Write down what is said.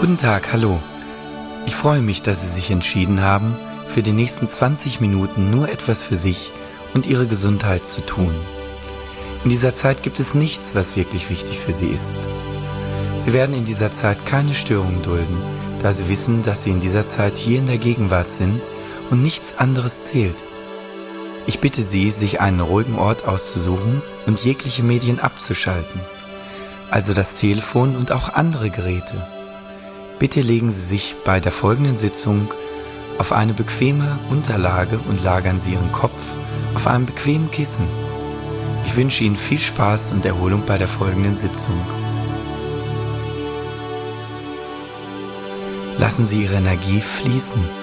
Guten Tag, hallo. Ich freue mich, dass Sie sich entschieden haben, für die nächsten 20 Minuten nur etwas für sich und Ihre Gesundheit zu tun. In dieser Zeit gibt es nichts, was wirklich wichtig für Sie ist. Sie werden in dieser Zeit keine Störungen dulden, da Sie wissen, dass Sie in dieser Zeit hier in der Gegenwart sind und nichts anderes zählt. Ich bitte Sie, sich einen ruhigen Ort auszusuchen und jegliche Medien abzuschalten, also das Telefon und auch andere Geräte. Bitte legen Sie sich bei der folgenden Sitzung auf eine bequeme Unterlage und lagern Sie Ihren Kopf auf einem bequemen Kissen. Ich wünsche Ihnen viel Spaß und Erholung bei der folgenden Sitzung. Lassen Sie Ihre Energie fließen.